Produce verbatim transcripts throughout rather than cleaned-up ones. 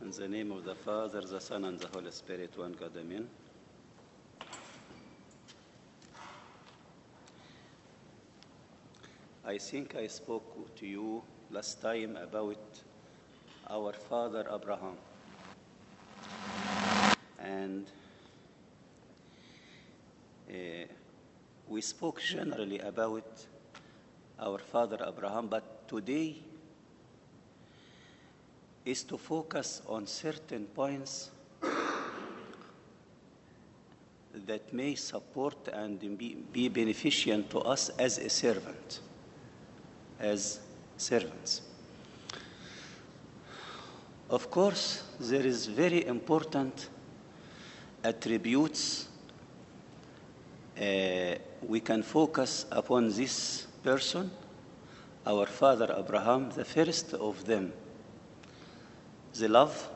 In the name of the Father, the Son, and the Holy Spirit, one God, amen. I think I spoke to you last time about our father Abraham. And uh, we spoke generally about our father Abraham, but today is to focus on certain points that may support and be, be beneficial to us as a servant, as servants. Of course, there is very important attributes. Uh, we can focus upon this person, our father Abraham, the first of them, the love,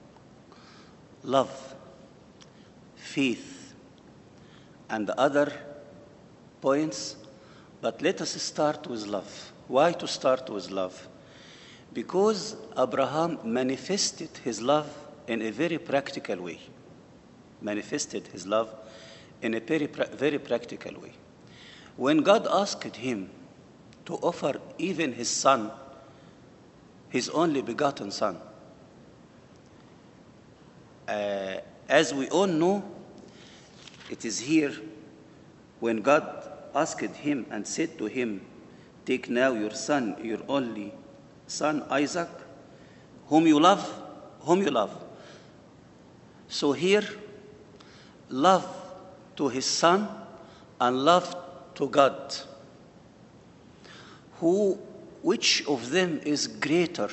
love, faith, and other points. But let us start with love. Why to start with love? Because Abraham manifested his love in a very practical way. Manifested his love in a very, very practical way. When God asked him to offer even his son, his only begotten son, uh, as we all know, it is here when God asked him and said to him, "Take now your son, your only son, Isaac, whom you love, whom you love." So here, love to his son and love to God. Who, which of them is greater?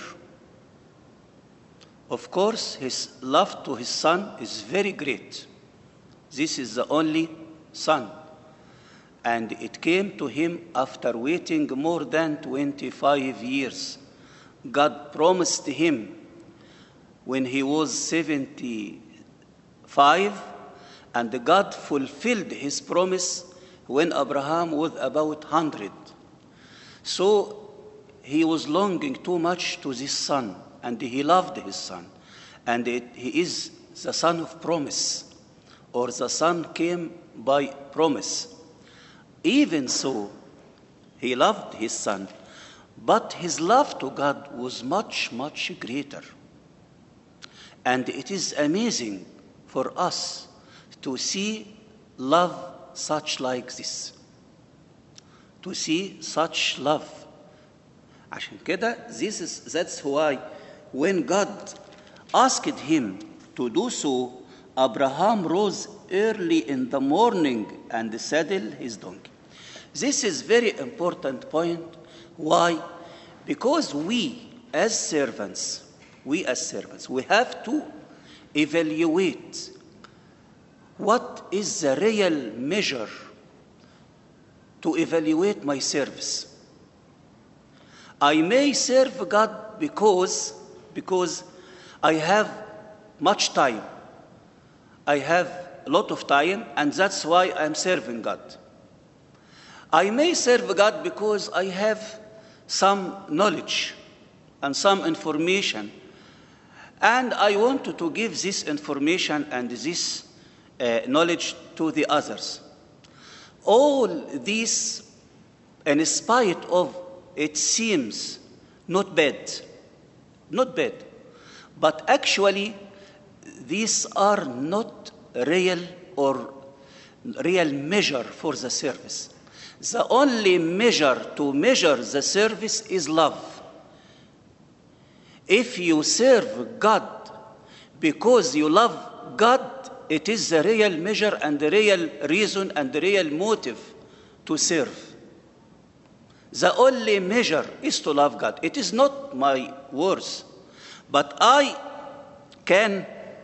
Of course, his love to his son is very great. This is the only son. And it came to him after waiting more than twenty-five years. God promised him when he was seventy-five, and God fulfilled his promise when Abraham was about one hundred. So he was longing too much to this son, and he loved his son. And it, he is the son of promise, or the son came by promise. Even so, he loved his son, but his love to God was much, much greater. And it is amazing for us to see love such like this. To see such love. عشان كده, this is, that's why when God asked him to do so, Abraham rose early in the morning and saddled his donkey. This is very important point. Why? Because we as servants, we as servants, we have to evaluate what is the real measure to evaluate my service. I may serve God because, because I have much time. I have a lot of time, and that's why I'm serving God. I may serve God because I have some knowledge and some information, and I want to give this information and this uh, knowledge to the others. All this, in spite of it seems not bad, not bad, but actually these are not real or real measure for the service. The only measure to measure the service is love. If you serve God because you love God, it is the real measure and the real reason and the real motive to serve. The only measure is to love God. It is not my words, but I can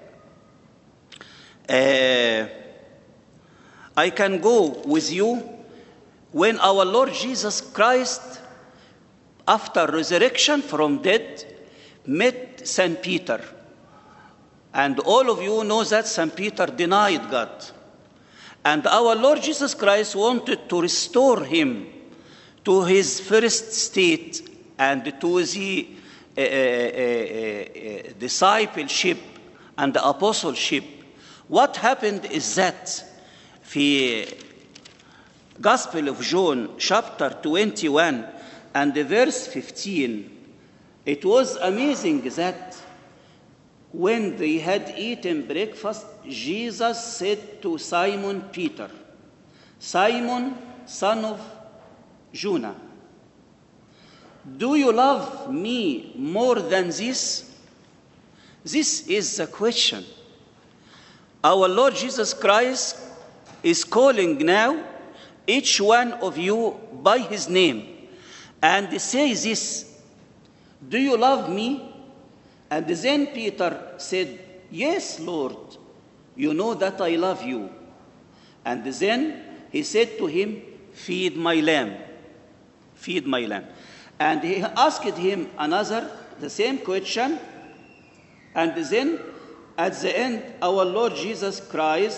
uh, I can go with you when our Lord Jesus Christ, after resurrection from dead, met Saint Peter. And all of you know that Saint Peter denied God. And our Lord Jesus Christ wanted to restore him to his first state and to the uh, uh, uh, discipleship and apostleship, what happened is that في Gospel of John chapter twenty-one and verse fifteen, it was amazing that when they had eaten breakfast, Jesus said to Simon Peter, Simon, son of Jonah, do you love me more than this? This is the question. Our Lord Jesus Christ is calling now each one of you by his name and say this, do you love me? And then Peter said, yes, Lord, you know that I love you. And then he said to him, feed my lamb, feed my lamb. And he asked him another, the same question. And then at the end, our Lord Jesus Christ,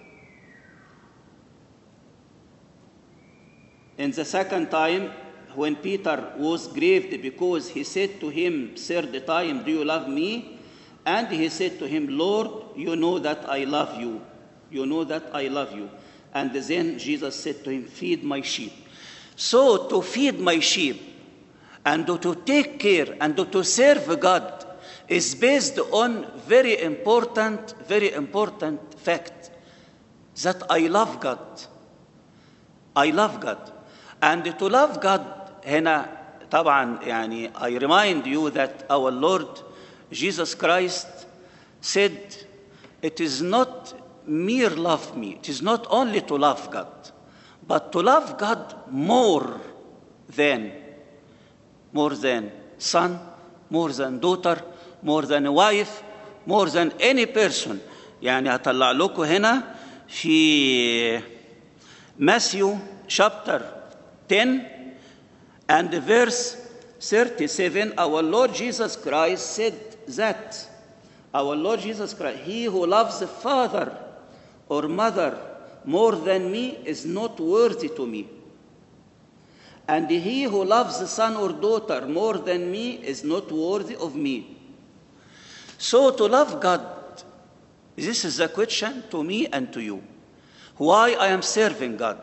in the second time, when Peter was grieved because he said to him third time, do you love me? And he said to him, Lord, you know that I love you. You know that I love you. And then Jesus said to him, feed my sheep. So to feed my sheep and to take care and to serve God is based on very important, very important fact that I love God. I love God. And to love God هنا طبعا يعني I remind you that our Lord Jesus Christ said, it is not mere love me, it is not only to love God, but to love God more than, more than son, more than daughter, more than a wife, more than any person. يعني هطلع لكم هنا في Matthew chapter ten and verse thirty-seven, our Lord Jesus Christ said that, our Lord Jesus Christ, he who loves a father or mother more than me is not worthy to me. And he who loves a son or daughter more than me is not worthy of me. So to love God, this is a question to me and to you. Why I am serving God?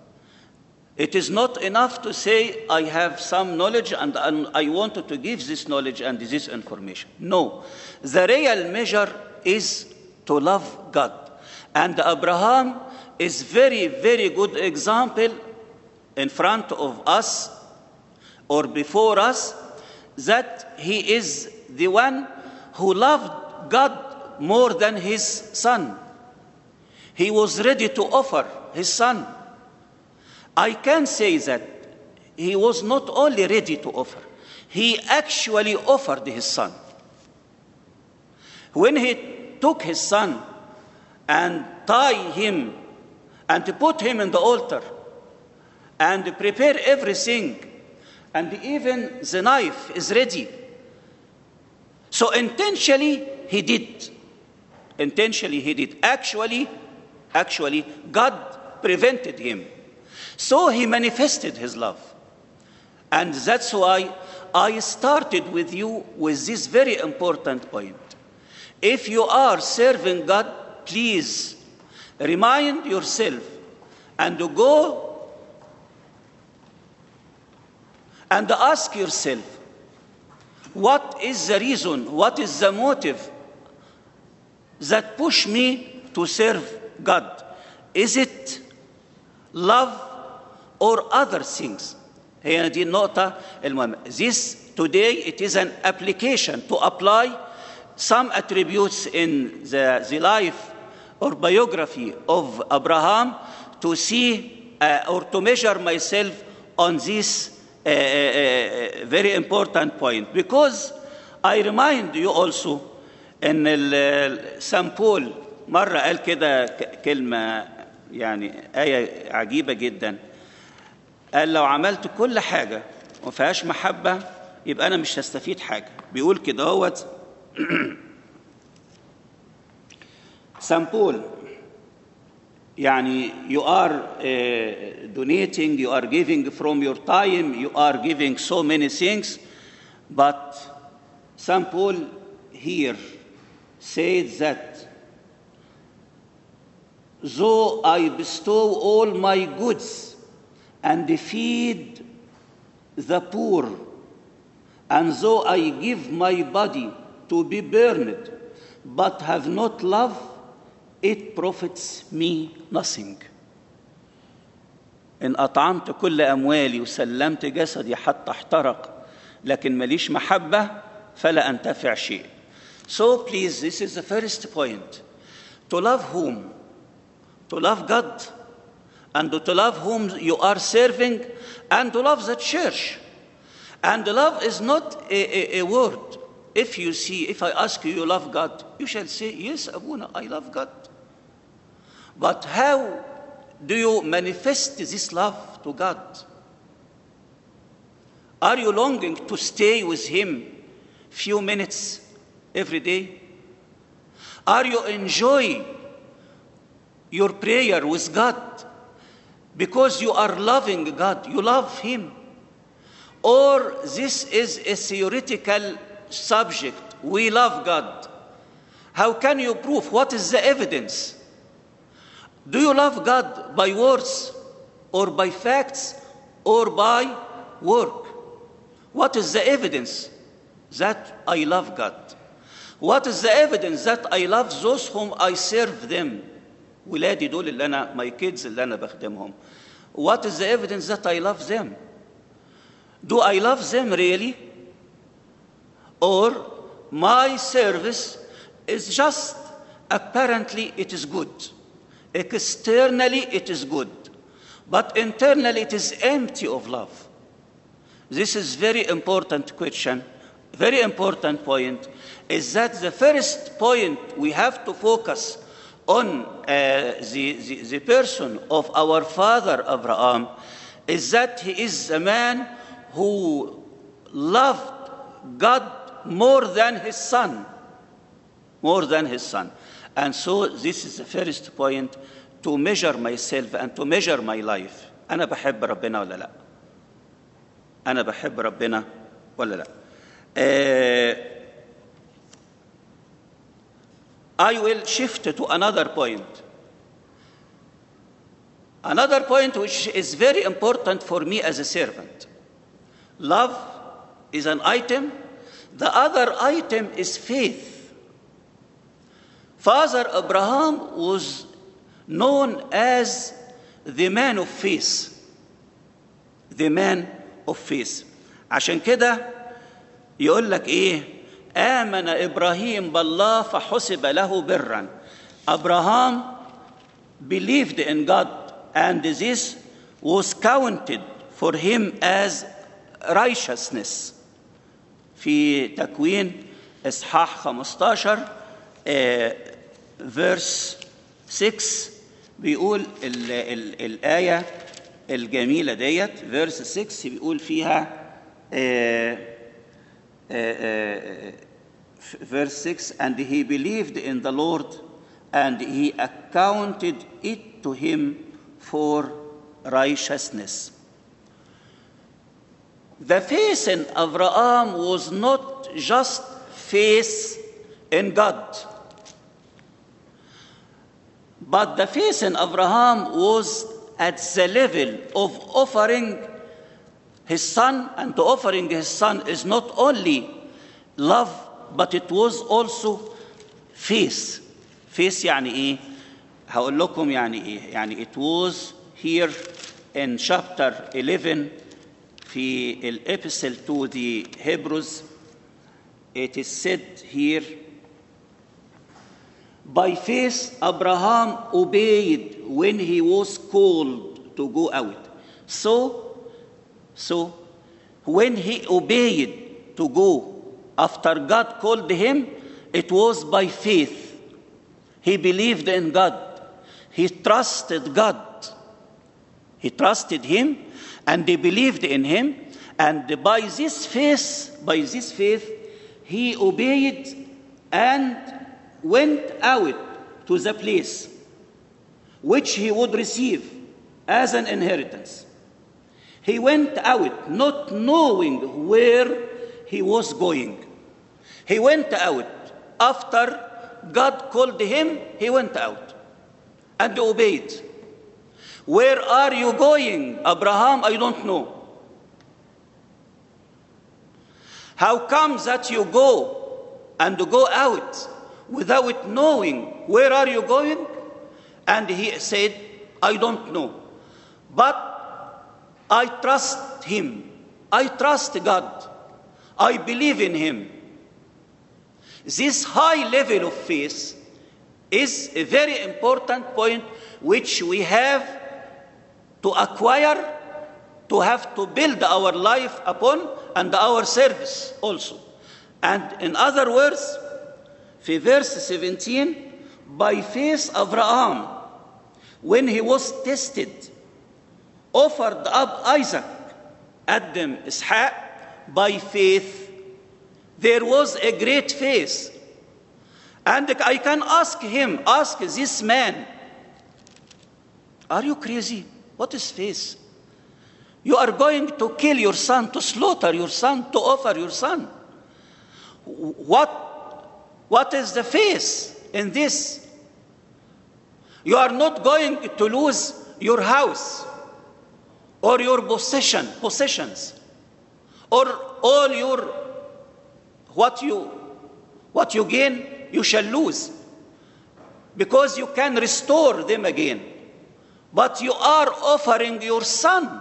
It is not enough to say I have some knowledge and I wanted to give this knowledge and this information. No, the real measure is to love God. And Abraham is very, very good example in front of us or before us that he is the one who loved God more than his son. He was ready to offer his son. I can say that he was not only ready to offer, he actually offered his son. When he took his son and tied him and put him in the altar and prepared everything, and even the knife is ready. So intentionally he did. Intentionally he did. Actually, actually, God prevented him. So he manifested his love. And that's why I started with you with this very important point. If you are serving God, please remind yourself and go and ask yourself, what is the reason, what is the motive that push me to serve God? Is it love or other things? هي دي النقطة المهمة. This today it is an application to apply some attributes in the, the life or biography of Abraham to see uh, or to measure myself on this uh, uh, very important point. Because I remind you also ان سان بول مرة قال كده كلمة يعني آية عجيبة جدا. قال لو عملت كل حاجة وما فيهاش محبة يبقى أنا مش هستفيد حاجة. بيقول كده هوت سان بول يعني you are uh, donating, you are giving from your time, you are giving so many things, but Saint Paul here said that, though I bestow all my goods and feed the poor, and though I give my body to be burned, but have not love, it profits me nothing. إن أطعمت كل أموالي وسلمت جسدي حتى احترق لكن ماليش محبة فلا أنتفع شيء. So please, this is the first point. To love whom? To love God, and to love whom you are serving, and to love the church. And love is not a, a, a word. If you see, if I ask you, you love God, you shall say, yes, Abuna, I love God. But how do you manifest this love to God? Are you longing to stay with Him few minutes every day? Are you enjoying your prayer with God because you are loving God, you love Him? Or this is a theoretical subject, we love God. How can you prove? What is the evidence? Do you love God by words or by facts or by work? What is the evidence that I love God? What is the evidence that I love those whom I serve them? ولادي دول اللي أنا, my kids اللي أنا بخدمهم. What is the evidence that I love them? Do I love them really? Or my service is just apparently it is good. Externally it is good. But internally it is empty of love. This is very important question. Very important point is that the first point we have to focus on uh, the, the, the person of our father Abraham is that he is a man who loved God more than his son. More than his son. And so this is the first point to measure myself and to measure my life. أنا بحب ربنا ولا لا؟ أنا بحب ربنا ولا لا؟ Uh, I will shift to another point. Another point which is very important for me as a servant. Love is an item. The other item is faith. Father Abraham was known as the man of faith. The man of faith. عشان كده يقول لك ايه؟ آمن إبراهيم بالله فحسب له برا. Abraham believed in God and this was counted for him as righteousness. في تكوين إصحاح خمستاشر verse six بيقول ال ال الآية الجميلة ديت verse six بيقول فيها uh, uh, uh, verse six, and he believed in the Lord and he accounted it to him for righteousness. The faith in Abraham was not just faith in God, but the faith in Abraham was at the level of offering his son, and to offering his son is not only love, but it was also faith. Faith يعني إيه؟ هقول لكم يعني إيه؟ يعني it was here in chapter eleven في الإبسل to the Hebrews. It is said here, by faith Abraham obeyed when he was called to go out. So, so when he obeyed to go after God called him, it was by faith. He believed in God. He trusted God. He trusted him and he believed in him. And by this faith, by this faith, he obeyed and went out to the place which he would receive as an inheritance. He went out not knowing where he was going. He went out. After God called him, he went out and obeyed. Where are you going, Abraham? I don't know. How come that you go and go out without knowing where are you going? And he said, I don't know. But I trust him. I trust God. I believe in him. This high level of faith is a very important point which we have to acquire, to have to build our life upon, and our service also. And in other words, في verse seventeen, by faith Abraham, when he was tested, offered up Isaac, Adam, Ishaq, by faith. There was a great faith. And I can ask him, ask this man, are you crazy? What is faith? You are going to kill your son, to slaughter your son, to offer your son. What, what is the faith in this? You are not going to lose your house or your possession, possessions, or all your what you what you gain you shall lose, because you can restore them again. But you are offering your son.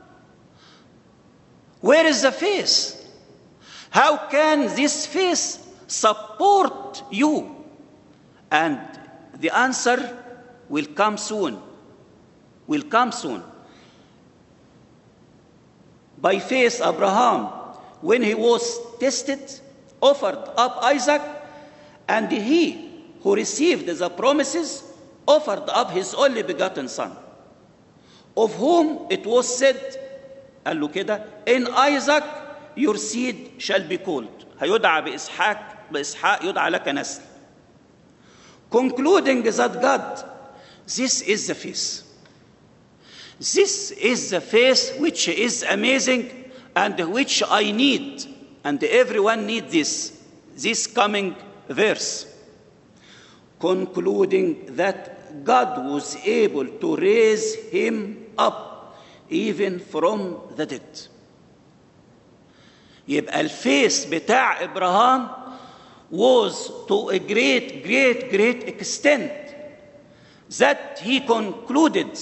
Where is the faith? How can this faith support you? And the answer will come soon. Will come soon. By faith, Abraham, when he was tested, offered up Isaac, and he who received the promises offered up his only begotten son, of whom it was said, قال له كده, in Isaac your seed shall be called. هيدعى بإسحاق بإسحاق يدعى لك نسل. Concluding that God, this is the faith. This is the faith which is amazing and which I need, and everyone needs this, this coming verse. Concluding that God was able to raise him up even from the dead. يبقى الفيث بتاع إبراهام was to a great, great, great extent that he concluded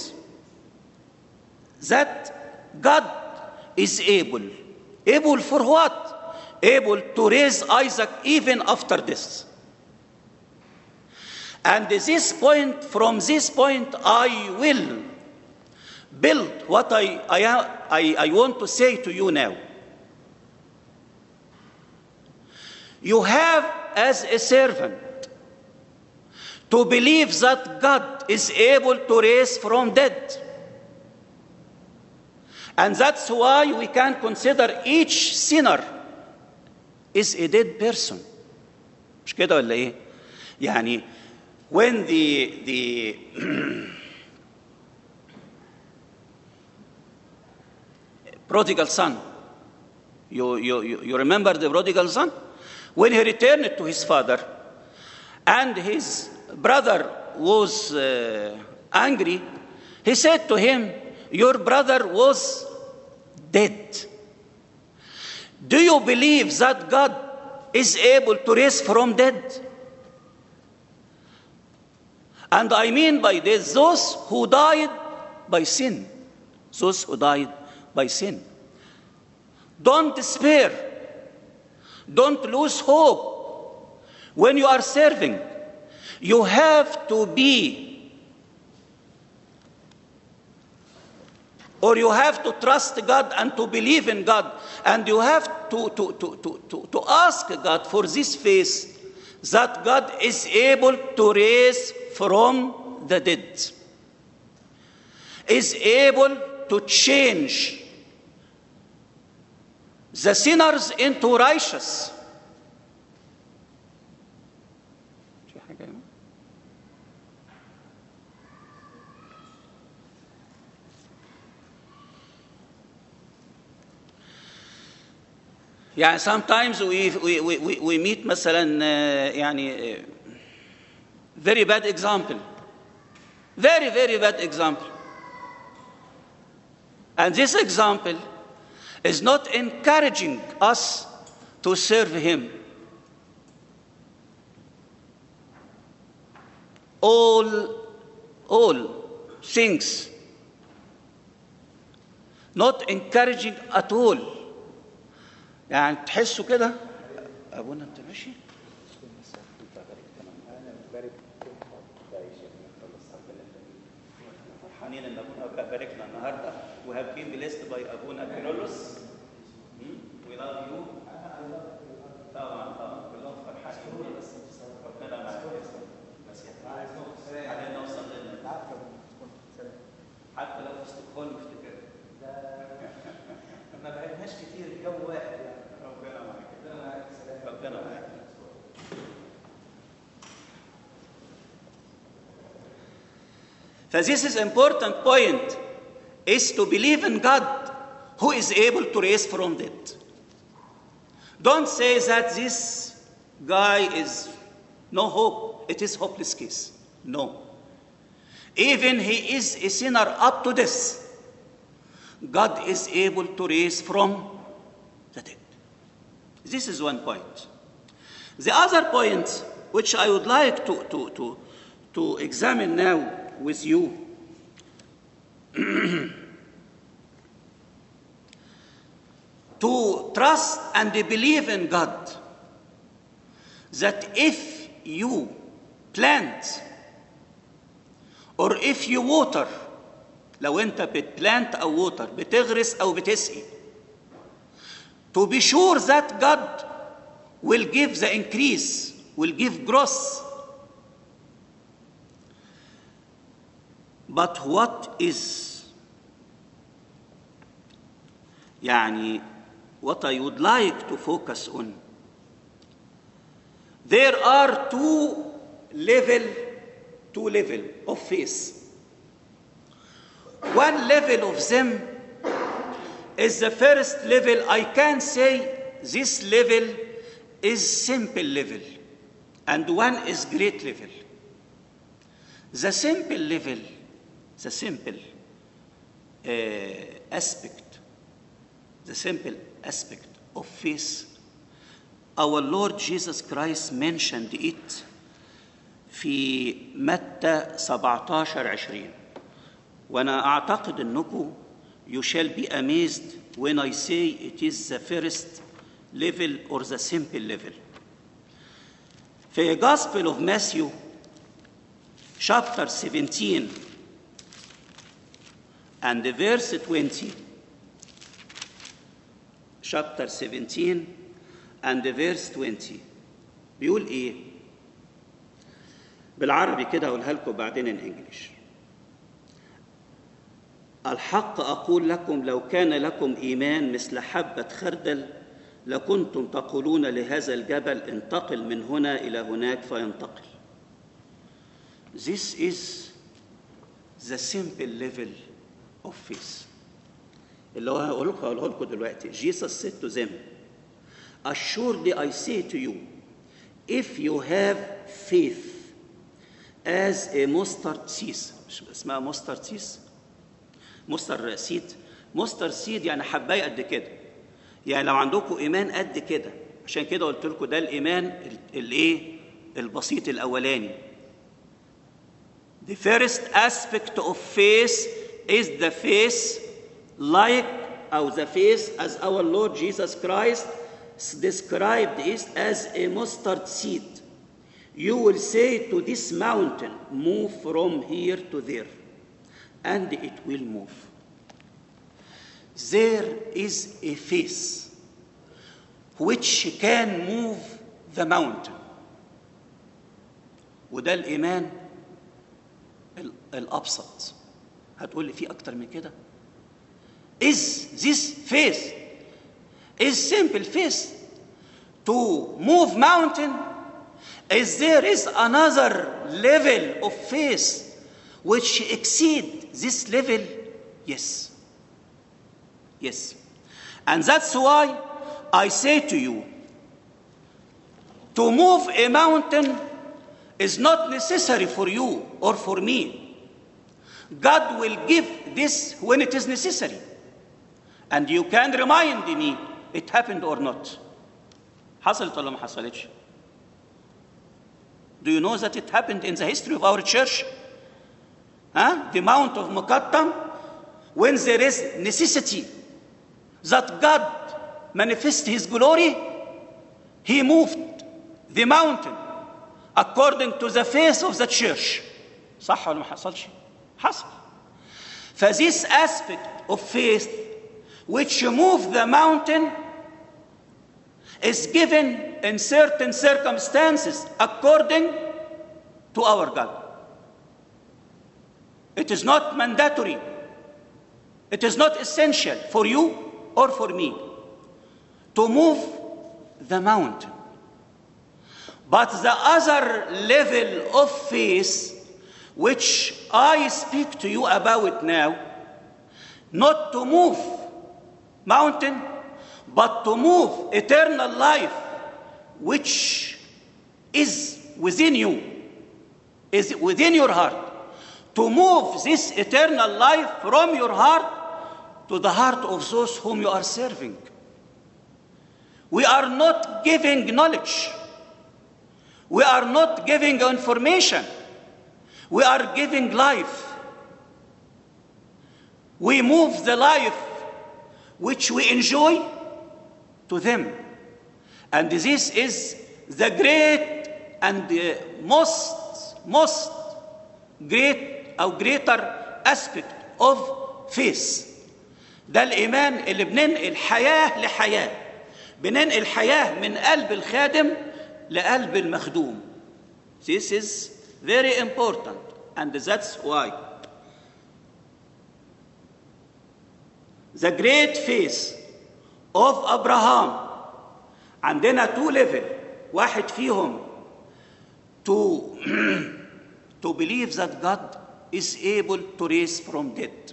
that God is able. Able for what? Able to raise Isaac even after this. And this point, from this point, I will build what I, I, I, I want to say to you now. You have, as a servant, to believe that God is able to raise from dead. And that's why we can consider each sinner is a dead person. مش كده ولا ايه؟ يعني when the the prodigal son, you, you you remember the prodigal son? When he returned to his father, and his brother was uh, angry, he said to him, your brother was dead. Do you believe that God is able to raise from dead? And I mean by this, those who died by sin. Those who died by sin. Don't despair. Don't lose hope. When you are serving, you have to be, or you have to trust God and to believe in God, and you have to, to, to, to, to, to ask God for this faith that God is able to raise from the dead, is able to change the sinners into righteous. يعني sometimes we we we we meet مثلا uh, يعني uh, very bad example, very very bad example, and this example is not encouraging us to serve him. All all things not encouraging at all. يعني تحسوا كده ابونا انت ماشي فرحانين ان ابونا باركنا النهارده we have been blessed by ابونا كيرلس. we love you. طبعا طبعا كلهم فرحانين بس ربنا معاك علينا نوصل لنا حتى لو في ستوكهولم افتكر ما بقيناش كتير جو واحد يعني. ربنا معاك ربنا معاك. فthis is important point is to believe in God who is able to raise from dead. Don't say that this guy is no hope, it is hopeless case. No. Even he is a sinner up to this, God is able to raise from the dead. This is one point. The other point which I would like to, to, to, to examine now with you to trust and believe in God that if you plant or if you water, لو انت بتبلانت او ووتر بتغرس او بتسقي, to be sure that God will give the increase, will give growth. But what is يعني what I would like to focus on, there are two level two level of faith. One level of them is the first level. I can say this level is simple level, and one is great level. The simple level, the simple uh, aspect, the simple aspect of faith, our Lord Jesus Christ mentioned it في متى سبعة عشر عشرين. وأنا أعتقد أنكم you shall be amazed when I say it is the first level or the simple level. في Gospel of Matthew chapter seventeen and verse twenty, chapter seventeen and verse twenty بيقول إيه؟ بالعربي كده أقولها لكم بعدين in English. الحق أقول لكم لو كان لكم إيمان مثل حبة خردل لكنتم تقولون لهذا الجبل انتقل من هنا إلى هناك فينتقل. This is the simple level of faith. اللي هو هقول لكم هقوله لكم دلوقتي. Jesus said to them, assuredly I say to you, if you have faith as a mustard seed. اسمها mustard seed. مستر سيد مستر سيد يعني حبايه قد كده. يعني لو عندكم ايمان قد كده, عشان كده قلت لكم ده الايمان الايه البسيط الاولاني. The first aspect of faith is the faith like or the faith as our Lord Jesus Christ described it as a mustard seed. You will say to this mountain, move from here to there, and it will move. There is a faith which can move the mountain. وده الإيمان الأبسط. هتقول لي في أكتر من كده؟ Is this faith is simple faith to move mountain? Is there is another level of faith which exceed this level? Yes. Yes. And that's why I say to you, to move a mountain is not necessary for you or for me. God will give this when it is necessary. And you can remind me it happened or not. حصلت ولا ما حصلتش? Do you know that it happened in the history of our church? Huh? The Mount of Muqattam, when there is necessity that God manifest his glory, he moved the mountain according to the faith of the church. صح ولا ما حصلش؟ حصل. For this aspect of faith which move the mountain is given in certain circumstances according to our God. It is not mandatory. It is not essential for you or for me to move the mountain. But the other level of faith which I speak to you about now, not to move mountain, but to move eternal life which is within you, is within your heart. To move this eternal life from your heart to the heart of those whom you are serving. We are not giving knowledge. We are not giving information. We are giving life. We move the life which we enjoy to them. And this is the great and the most, most great or greater aspect of faith. ده الإيمان اللي بننقل حياة لحياة. بننقل حياة من قلب الخادم لقلب المخدوم. This is very important, and that's why the great faith of Abraham عندنا two level. واحد فيهم to to believe that God is able to raise from dead.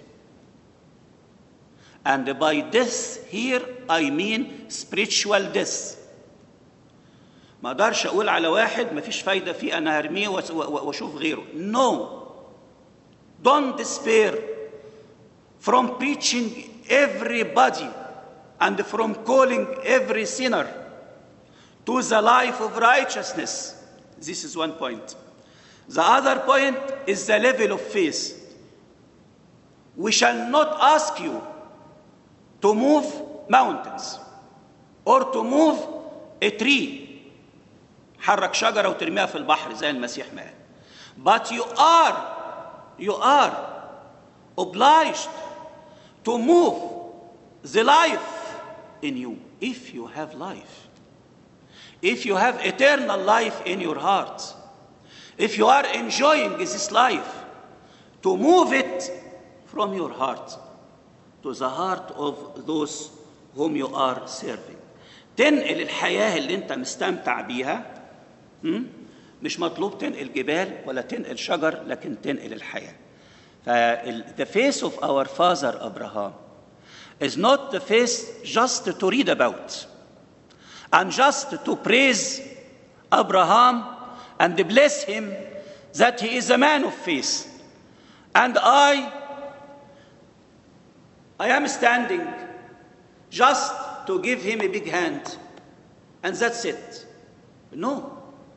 And by death here I mean spiritual death. ما اقدرش اقول على واحد ما فيش فايده فيه انا هرميه واشوف غيره. No. Don't despair from preaching everybody and from calling every sinner to the life of righteousness. This is one point. The other point is the level of faith. We shall not ask you to move mountains or to move a tree. حرك شجرة وترميها في البحر زي المسيح ما قال. But you are, you are obliged to move the life in you if you have life. If you have eternal life in your heart. If you are enjoying this life, to move it from your heart to the heart of those whom you are serving. تنقل الحياة اللي انت مستمتع بيها. مش مطلوب تنقل جبال ولا تنقل شجر لكن تنقل الحياة. The face of our father Abraham is not the face just to read about and just to praise Abraham and bless him that he is a man of faith. And I, I am standing just to give him a big hand and that's it. No.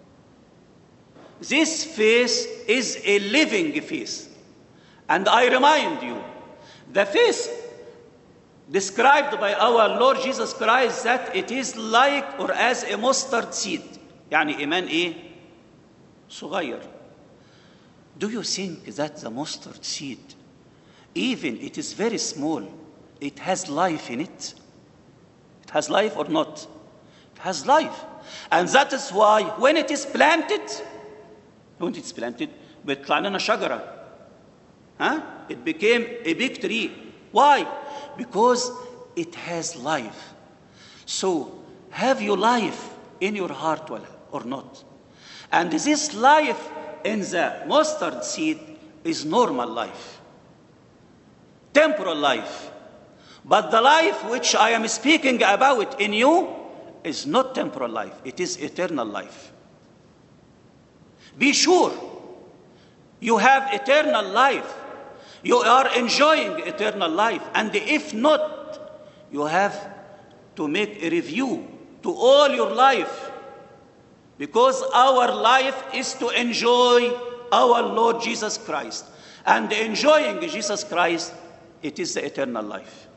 This faith is a living faith. And I remind you, the faith described by our Lord Jesus Christ that it is like or as a mustard seed. يعني إيمان إيه؟ صغير. Do you think that the mustard seed, even it is very small, it has life in it? It has life or not? It has life. And that is why when it is planted, when it is planted, بيطلع لنا شجرة. Huh? It became a big tree. Why? Because it has life. So, have you life in your heart or not? And this life in the mustard seed is normal life, temporal life. But the life which I am speaking about in you is not temporal life. It is eternal life. Be sure you have eternal life. You are enjoying eternal life. And if not, you have to make a review to all your life. Because our life is to enjoy our Lord Jesus Christ. And enjoying Jesus Christ, it is the eternal life.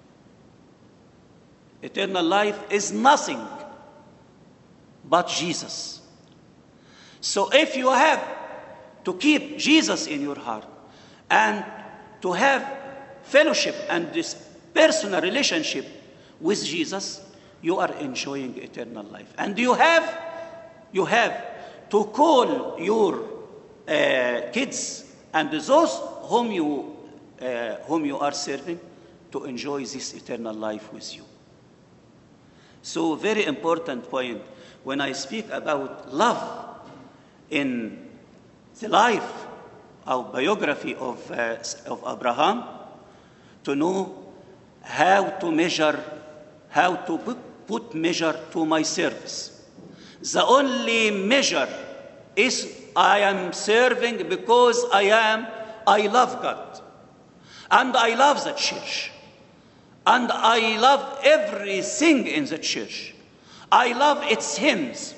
Eternal life is nothing but Jesus. So if you have to keep Jesus in your heart and to have fellowship and this personal relationship with Jesus, you are enjoying eternal life. And you have, you have to call your uh, kids and those whom you, uh, whom you are serving to enjoy this eternal life with you. So very important point when I speak about love in the life of biography of, uh, of Abraham, to know how to measure, how to put measure to my service. The only measure is I am serving because I am, I love God. And I love the church. And I love everything in the church. I love its hymns.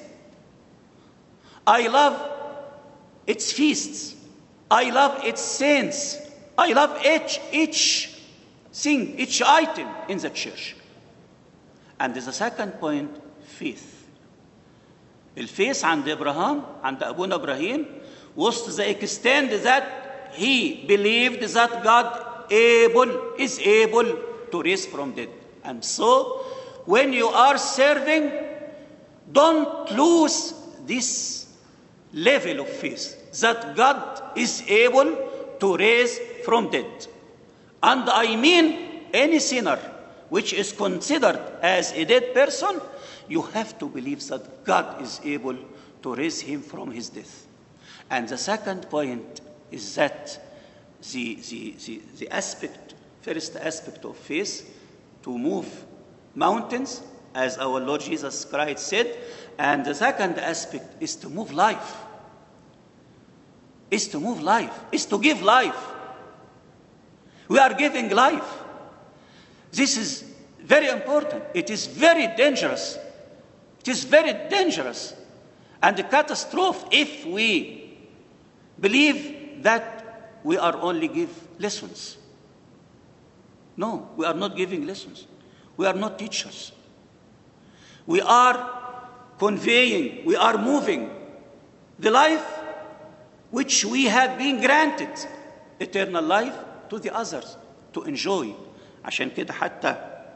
I love its feasts. I love its saints. I love each, each thing, each item in the church. And the second point, faith. الفيث عند إبراهام, عند أبونا إبراهيم, was to the extent that he believed that God able, is able to raise from dead. And so, when you are serving, don't lose this level of faith, that God is able to raise from dead. And I mean, any sinner which is considered as a dead person, you have to believe that God is able to raise him from his death. And the second point is that the, the, the, the aspect, first aspect of faith, to move mountains, as our Lord Jesus Christ said, and the second aspect is to move life. Is to move life, is to give life. We are giving life. This is very important. It is very dangerous. It is very dangerous and a catastrophe if we believe that we are only give lessons. No, we are not giving lessons. We are not teachers. We are conveying, we are moving the life which we have been granted, eternal life, to the others to enjoy. عشان كده حتى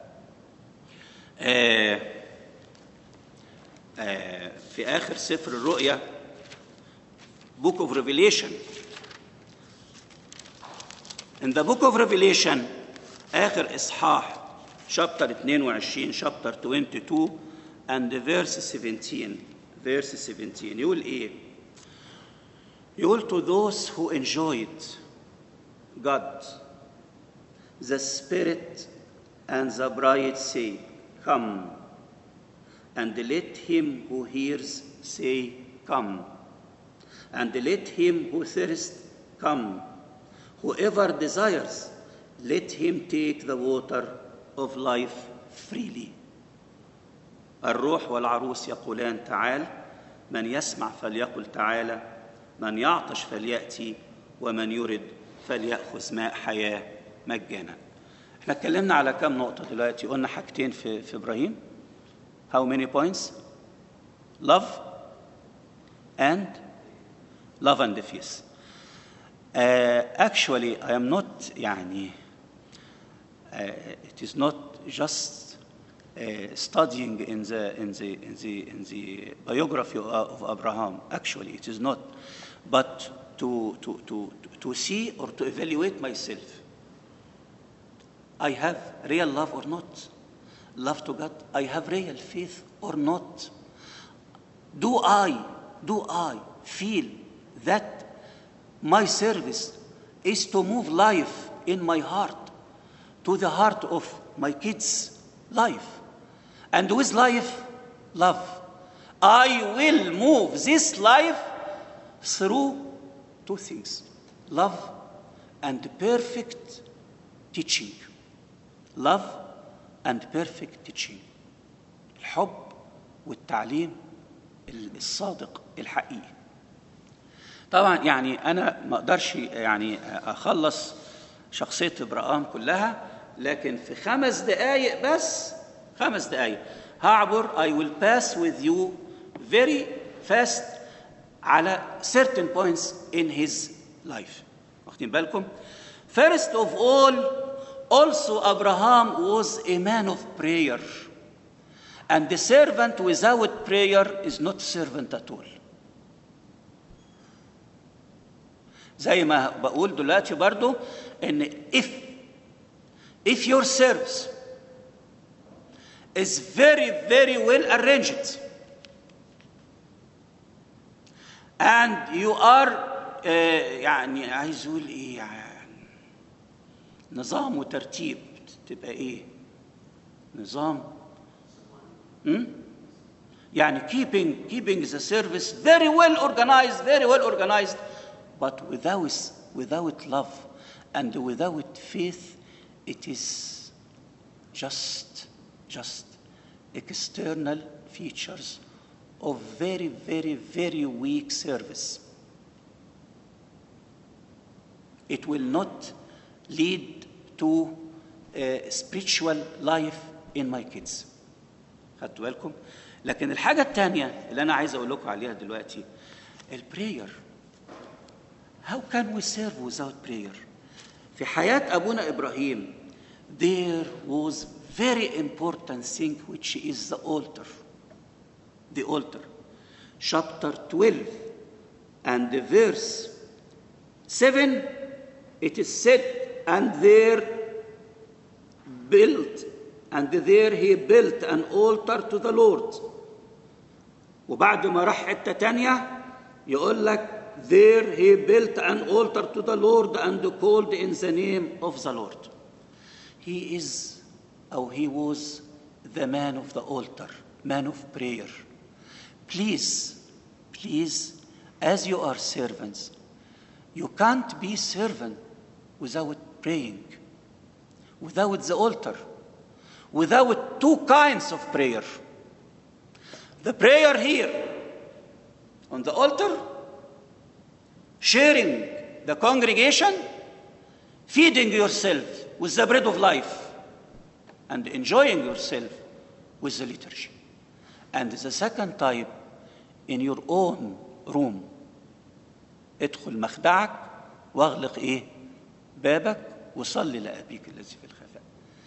آه آه في آخر سفر الرؤيا Book of Revelation. In the Book of Revelation آخر إصحاح chapter اثنين وعشرين chapter twenty-two and verse seventeen verse seventeen يقول إيه؟ يقول to those who enjoyed God, the Spirit and the bride say, come. And let him who hears say, come. And let him who thirsts come. Whoever desires, let him take the water of life freely. الروح والعروس يقولان تعال، من يسمع فليقل تعالى، من يعطش فليأتي، ومن يرد فليأخذ ماء حياة مجانا. احنا اتكلمنا على كم نقطة دلوقتي؟ قلنا حاجتين في في إبراهيم. How many points? Love and love and faith. Uh, actually, I am not يعني uh, it is not just uh, studying in the in the in the in the biography of, of Abraham. Actually, it is not, but to to to to see or to evaluate myself. I have real love or not? Love to God. I have real faith or not? Do I, do I feel that my service is to move life in my heart, to the heart of my kids' life. And with life, love. I will move this life through two things: love and perfect teaching. Love and perfect teaching. الحب والتعليم الصادق الحقيقي. طبعا يعني أنا ما أقدرش يعني أخلص شخصية إبراهام كلها، لكن في خمس دقايق بس خمس دقايق هعبر I will pass with you very fast على certain points in his life. واخدين بالكم؟ First of all, also Abraham was a man of prayer. And the servant without prayer is not servant at all. زي ما بقول دلوقتي برضو ان if if your service is very very well arranged and you are uh, يعني عايز اقول ايه يعني نظام وترتيب، تبقى ايه نظام hmm? يعني keeping keeping the service very well organized very well organized but without without love and without faith it is just just external features of very very very weak service. It will not lead to a spiritual life in my kids. خدتوا بالكم؟ لكن الحاجة الثانية اللي أنا عايز أقول لكم عليها دلوقتي البراير. How can we serve without prayer? في حياة أبونا إبراهيم there was very important thing which is the altar. The altar. Chapter twelve and the verse seven, it is said, and there built, and there he built an altar to the Lord. وبعد ما راح حتة تانية يقول لك there he built an altar to the Lord and called in the name of the Lord. He is, or he was, the man of the altar, man of prayer. Please, please, as you are servants, you can't be servant without praying, without the altar, without two kinds of prayer. The prayer here on the altar, sharing the congregation, feeding yourself with the bread of life, and enjoying yourself with the liturgy. And the second type, in your own room. ادخل مخدعك واغلق ايه بابك وصلي لأبيك الذي في الخفاء.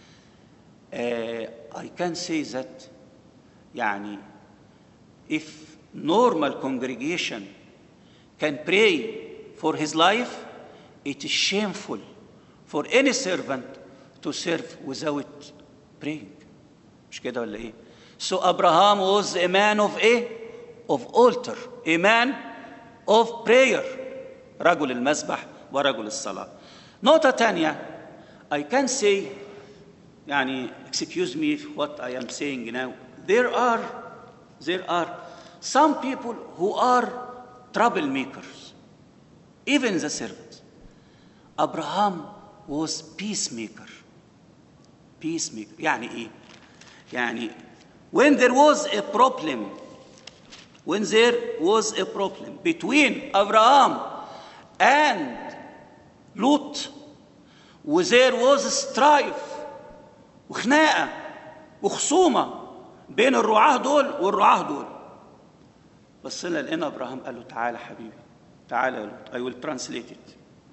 uh, I can say that يعني if normal congregation can pray for his life, it is shameful for any servant to serve without praying. مش كده ولا ايه؟ So Abraham was a man of a of altar, a man of prayer. رجل المسبح ورجل الصلاة. نقطة تانية I can say يعني excuse me what I am saying now. There are there are some people who are troublemakers, even the servants. Abraham was peacemaker. Peacemaker يعني إيه؟ يعني when there was a problem, when there was a problem between Abraham and Lot, وthere was strife وخناقة وخصومة بين الرعاة دول والرعاة دول. بصينا لقينا أبراهام قال له تعالى حبيبي تعالى يا لوط I will translate it.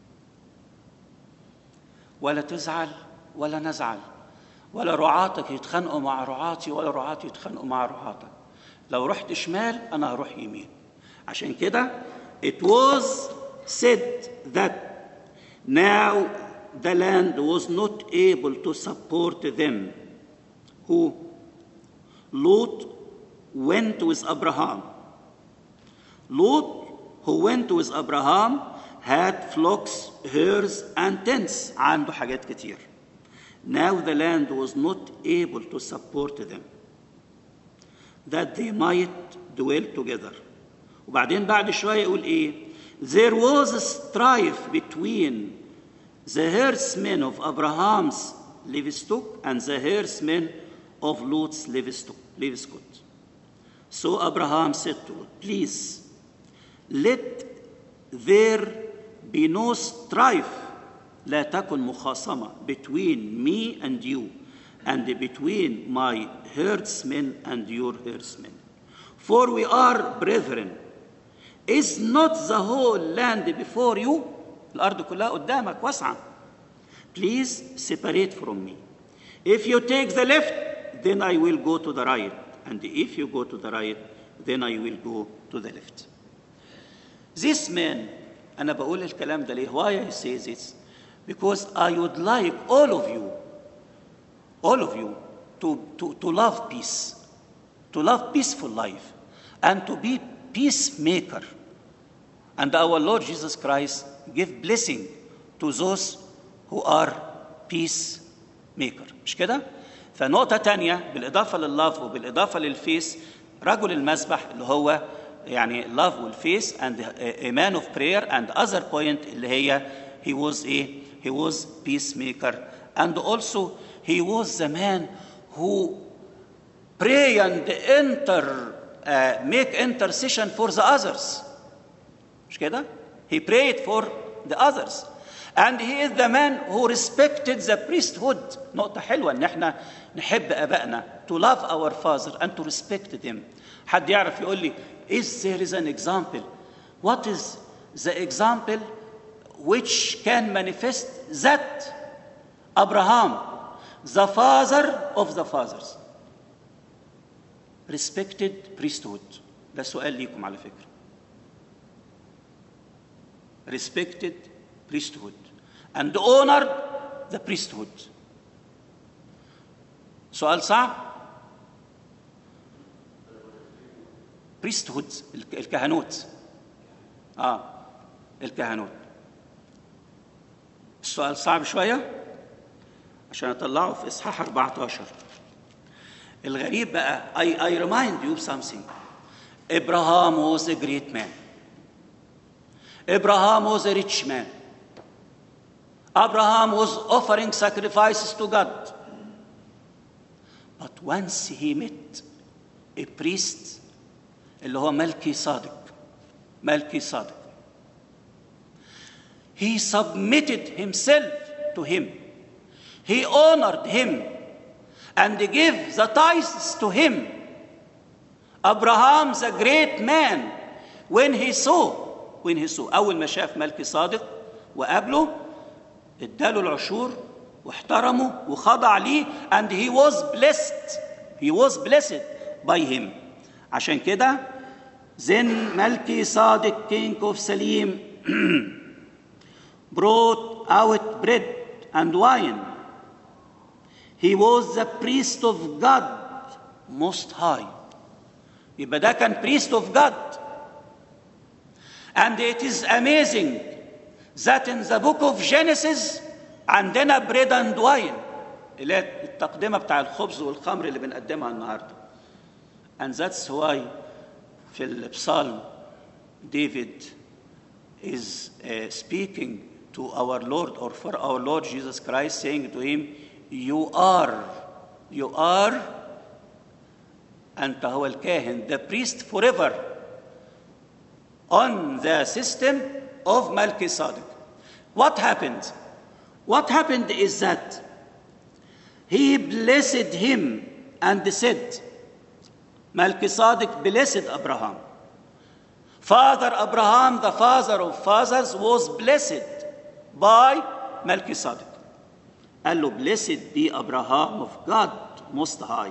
ولا تزعل ولا نزعل ولا رعاتك يتخانقوا مع رعاتي ولا رعاتي يتخانقوا مع رعاتك. لو رحت شمال أنا هروح يمين. عشان كده it was said that now the land was not able to support them. Who? Lot went with Abraham. Lot, who went with Abraham, had flocks, herds, and tents. عنده حاجات كتير. Now the land was not able to support them, that they might dwell together. وبعدين بعد شوية يقول إيه؟ There was a strife between the herdsmen of Abraham's livestock and the herdsmen of Lot's livestock. So Abraham said to Lot, please, let there be no strife, لا تكن مخاصمة, between me and you, and between my herdsmen and your herdsmen. For we are brethren. Is not the whole land before you? الأرض كلها قدامك واسعة. Please separate from me. If you take the left, then I will go to the right. And if you go to the right, then I will go to the left. This man, أنا بقول الكلام ده ليه? Why I say this? Because I would like all of you, all of you, to, to, to love peace, to love peaceful life, and to be peacemaker. And our Lord Jesus Christ give blessing to those who are peacemaker. مش كده؟ فنقطة تانية بالإضافة لللاف وبالإضافة للفيس، رجل المسبح اللي هو يعني love والفيس and a man of prayer, and other point اللي هي he was a he was peacemaker, and also he was the man who pray and enter uh, make intercession for the others. مش كده؟ He prayed for the others. And he is the man who respected the priesthood. نقطة حلوة إن إحنا نحب أبائنا, to love our father and to respect them. حد يعرف يقول لي, is there is an example? What is the example which can manifest that Abraham, the father of the fathers, respected priesthood? ده سؤال ليكم على فكرة. Respected priesthood and honored the priesthood. سؤال صعب. priesthood الكهنوت. اه الكهنوت. السؤال صعب شوية عشان أطلعه في إصحاح أربعة عشر. الغريب بقى, I, I remind you of something. Abraham was a great man. Abraham was a rich man. Abraham was offering sacrifices to God. But once he met a priest اللي هو ملكي صادق, ملكي صادق, he submitted himself to him. He honored him and gave the tithes to him. Abraham, the great man, when he saw when he saw أول ما شاف ملكي صادق وقابله, اداله العشور واحترمه وخضع ليه, and he was blessed. He was blessed by him. عشان كده then ملكي صادق, king of Salim, brought out bread and wine. He was the priest of God Most High. يبقى ده كان priest of God. And it is amazing that in the book of Genesis عندنا bread and wine, اللي هي التقدمة بتاع الخبز والخمر اللي بنقدمها النهارده. And that's why في البصالم David is uh, speaking to our Lord, or for our Lord Jesus Christ, saying to him, you are, you are, أنت هو الكاهن, the priest forever, on the system of Melchizedek. What happened? What happened is that he blessed him and said, Melchizedek blessed Abraham. Father Abraham, the father of fathers, was blessed by Melchizedek. قال له, blessed be Abraham of God Most High.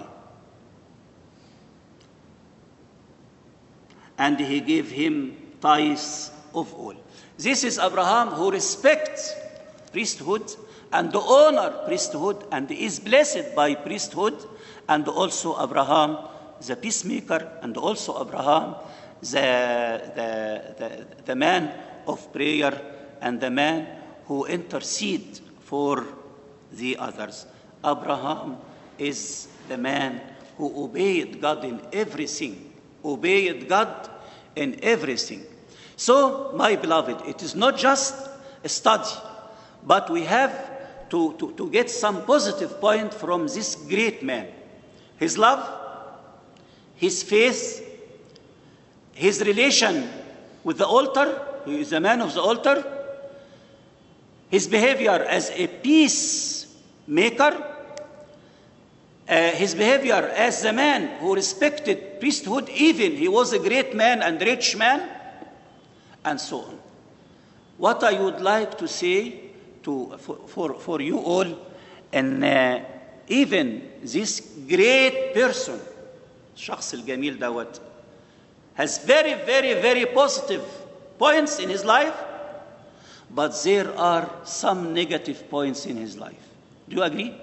And he gave him tithes of all. This is Abraham who respects priesthood and honor priesthood and is blessed by priesthood, and also Abraham the peacemaker, and also Abraham the, the, the, the man of prayer and the man who intercede for the others. Abraham is the man who obeyed God in everything. Obeyed God in everything. So, my beloved, it is not just a study, but we have to, to, to get some positive point from this great man. His love, his faith, his relation with the altar, he is a man of the altar, his behavior as a peacemaker, uh, his behavior as the man who respected priesthood, even he was a great man and rich man, and so on. What I would like to say to, for, for, for you all, and uh, even this great person, الشخص الجميل دوت, has very, very, very positive points in his life, but there are some negative points in his life. Do you agree?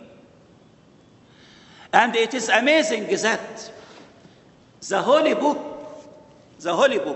And it is amazing that the Holy Book, the Holy Book,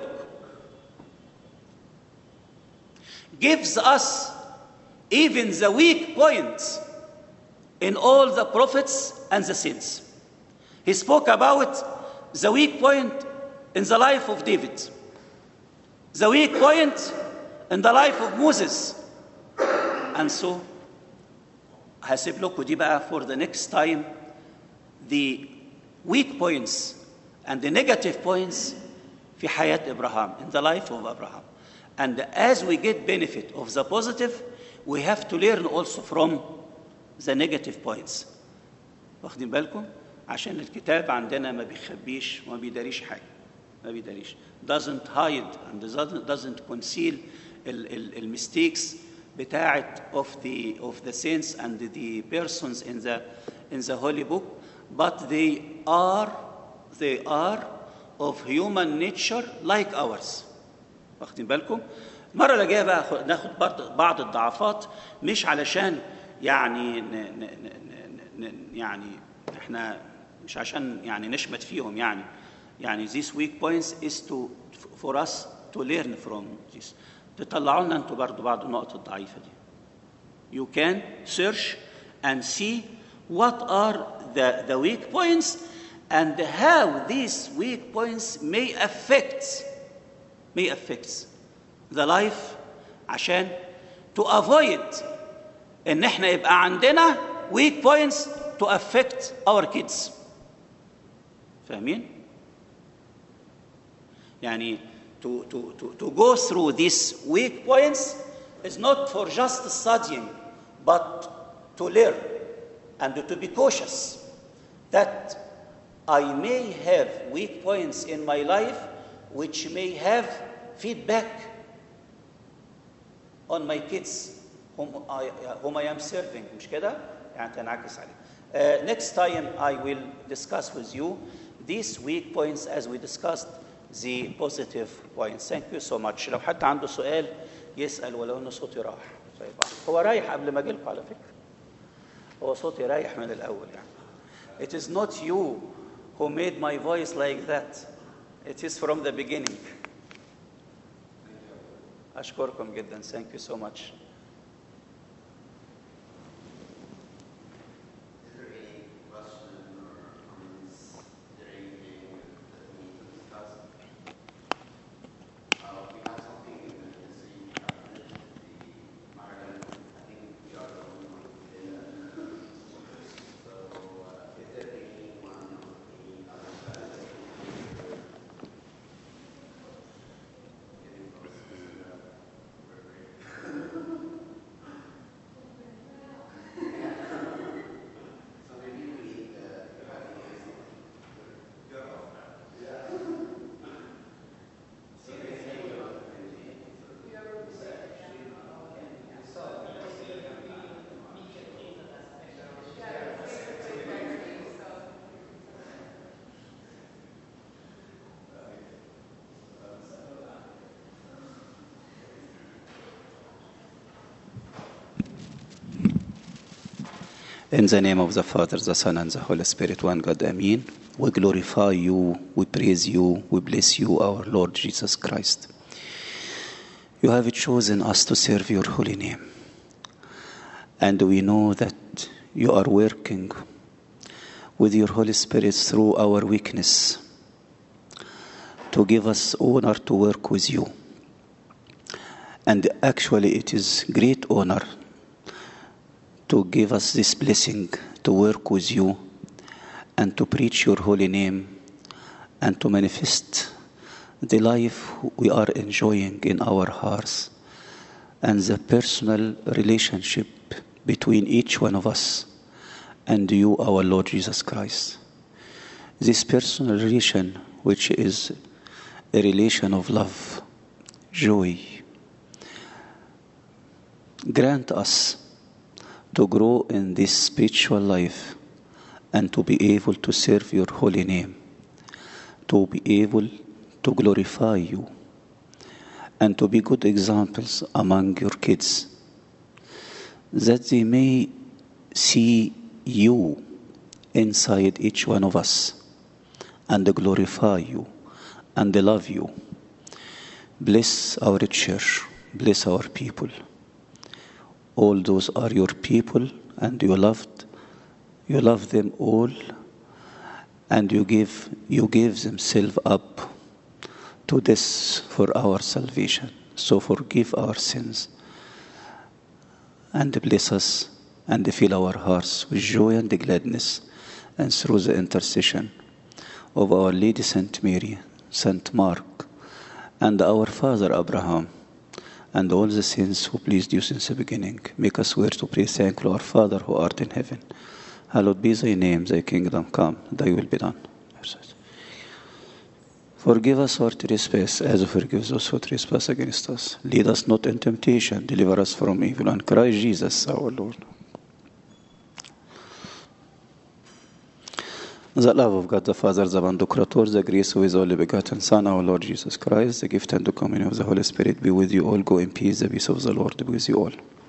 gives us even the weak points in all the prophets and the saints. He spoke about the weak point in the life of David, the weak point in the life of Moses. And so, هسيب لكم دي بقى for the next time, the weak points and the negative points في حياة Abraham, in the life of Abraham. And as we get benefit of the positive, we have to learn also from the negative points. واخدين بالكم؟ عشان الكتاب عندنا ما بيخبيش وما بيداريش حاجة. ما بيداريش. Doesn't hide and doesn't, doesn't conceal the mistakes بتاعت of the of the saints and the persons in the in the Holy Book, but they are they are of human nature like ours. واخدين بالكم؟ المرة اللي جاية بقى ناخد بعض الضعفات، مش علشان يعني ن ن ن يعني احنا مش عشان يعني نشمت فيهم يعني يعني these weak points is to for us to learn from this. تطلعوا لنا انتوا برضه بعض النقط الضعيفة دي. You can search and see what are the the weak points and how these weak points may affect may affect the life, عشان to avoid ان احنا يبقى عندنا weak points to affect our kids. فاهمين؟ يعني to to to to go through these weak points is not for just studying, but to learn and to be cautious that I may have weak points in my life which may have feedback on my kids whom I, whom I am serving. مش كده؟ يعني تنعكس عليه. Uh, next time I will discuss with you these weak points as we discussed the positive points. Thank you so much. لو حد عنده سؤال يسأل ولو إنه صوتي راح. هو رايح قبل ما أجيلكم على فكرة. هو صوتي رايح من الأول يعني. It is not you who made my voice like that. It is from the beginning. أشكركم جدا. Thank you so much. In the name of the Father, the Son, and the Holy Spirit, one God, Amen. We glorify you, we praise you, we bless you, our Lord Jesus Christ. You have chosen us to serve your holy name. And we know that you are working with your Holy Spirit through our weakness to give us honor to work with you. And actually it is great honor to give us this blessing to work with you and to preach your holy name and to manifest the life we are enjoying in our hearts and the personal relationship between each one of us and you, our Lord Jesus Christ. This personal relation, which is a relation of love, joy, grant us to grow in this spiritual life and to be able to serve your holy name, to be able to glorify you, and to be good examples among your kids, that they may see you inside each one of us and glorify you and love you. Bless our church, bless our people. All those are your people, and you loved, you love them all, and you give, you give themselves up to this for our salvation. So forgive our sins and bless us and fill our hearts with joy and gladness, and through the intercession of Our Lady Saint Mary, Saint Mark, and our Father Abraham, and all the saints who pleased you since the beginning, make us worthy to pray, thankful our Father who art in heaven. Hallowed be thy name, thy kingdom come, thy will be done. Forgive us our trespasses, as we forgive those who trespass against us. Lead us not in temptation, deliver us from evil, and Christ Jesus our Lord. The love of God the Father, the Creator, the grace of His only begotten Son, our Lord Jesus Christ, the gift and the communion of the Holy Spirit be with you all. Go in peace. The peace of the Lord be with you all.